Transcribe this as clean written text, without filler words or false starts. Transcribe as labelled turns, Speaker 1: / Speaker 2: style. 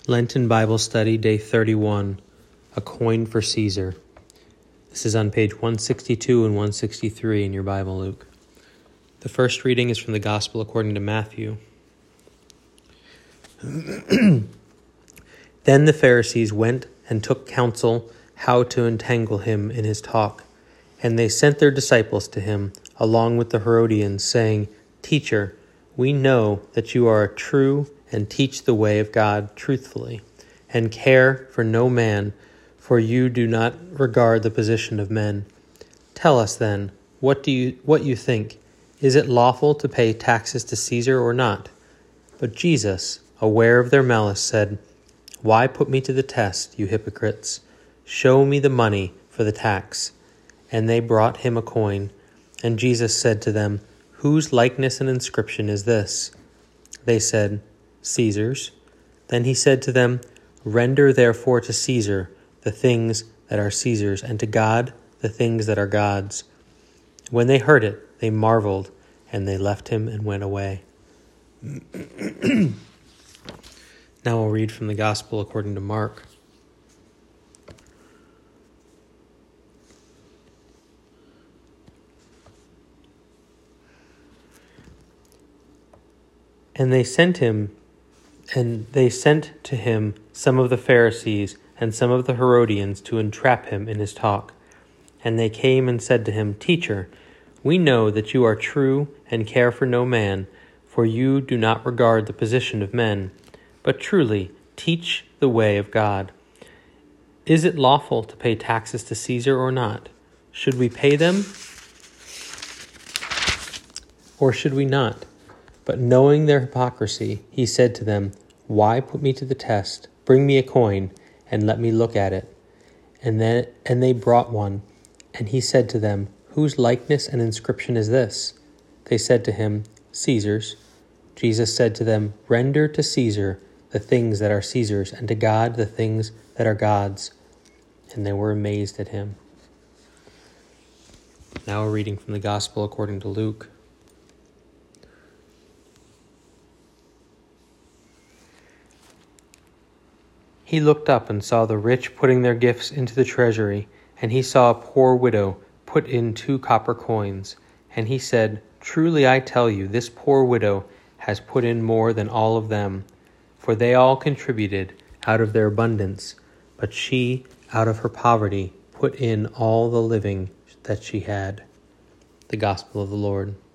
Speaker 1: Lenten Bible Study, Day 31, A Coin for Caesar. This is on page 162 and 163 in your Bible, Luke. The first reading is from the Gospel according to Matthew. Then the Pharisees went and took counsel how to entangle him in his talk. And they sent their disciples to him, along with the Herodians, saying, "Teacher, we know that you are true and teach the way of God truthfully, and care for no man, for you do not regard the position of men. Tell us then, what you think? Is it lawful to pay taxes to Caesar or not?" But Jesus, aware of their malice, said, "Why put me to the test, you hypocrites? Show me the money for the tax." And they brought him a coin. And Jesus said to them, "Whose likeness and inscription is this?" They said, "Caesar's." Then he said to them, "Render therefore to Caesar the things that are Caesar's, and to God the things that are God's." When they heard it, they marveled, and they left him and went away. Now I'll read from the Gospel according to Mark. And they sent to him some of the Pharisees and some of the Herodians to entrap him in his talk. And they came and said to him, "Teacher, we know that you are true and care for no man, for you do not regard the position of men, but truly teach the way of God. Is it lawful to pay taxes to Caesar or not? Should we pay them, or should we not?" But knowing their hypocrisy, he said to them, "Why put me to the test? Bring me a coin, and let me look at it." And they brought one. And he said to them, "Whose likeness and inscription is this?" They said to him, "Caesar's." Jesus said to them, "Render to Caesar the things that are Caesar's, and to God the things that are God's." And they were amazed at him. Now a reading from the Gospel according to Luke. He looked up and saw the rich putting their gifts into the treasury, and he saw a poor widow put in 2 copper coins. And he said, "Truly I tell you, this poor widow has put in more than all of them, for they all contributed out of their abundance, but she, out of her poverty, put in all the living that she had." The Gospel of the Lord.